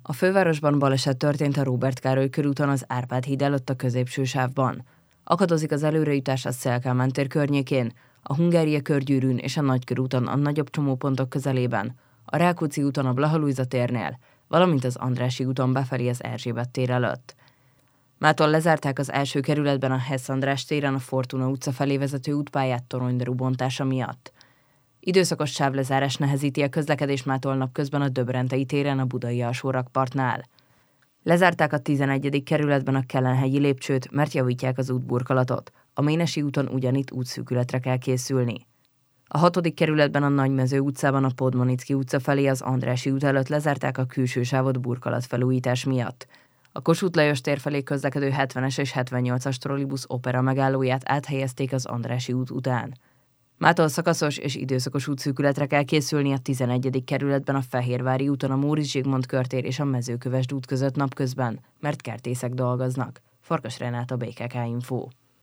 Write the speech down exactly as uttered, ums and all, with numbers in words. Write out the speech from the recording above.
A fővárosban baleset történt a Róbert Károly körúton az Árpád híd előtt a középső sávban. Akadozik az előrejutás a Széll-Kálmán tér környékén, a Hungária körgyűrűn és a Nagykörúton a nagyobb csomópontok közelében, a Rákóczi úton a Blaha Lujza térnél, valamint az Andrássy úton befelé az Erzsébet tér előtt. Mától lezárták az első kerületben a Hess András téren a Fortuna utca felé vezető útpályát toronydaru bontása miatt. Időszakos sávlezárás nehezíti a közlekedést mától napközben a Döbrentei téren a Budai alsórakpartnál. Lezárták a tizenegyedik kerületben a Kellenhegyi lépcsőt, mert javítják az útburkolatot. A Ménesi úton ugyanitt útszűkületre kell készülni. A hatodik kerületben a Nagymező utcában a Podmanicki utca felé az Andrássy út előtt lezárták a külső sávot burkolatfelújítás miatt. A Kossuth Lajos tér felé közlekedő hetvenes és hetvennyolcas trollibusz Opera megállóját áthelyezték az Andrássy út után. Mától szakaszos és időszakos útszűkületre kell készülni a tizenegyedik kerületben a Fehérvári úton a Móricz Zsigmond körtér és a Mezőkövesd út között napközben, mert kertészek dolgoznak. Farkas Renáta, bé ká ká Info.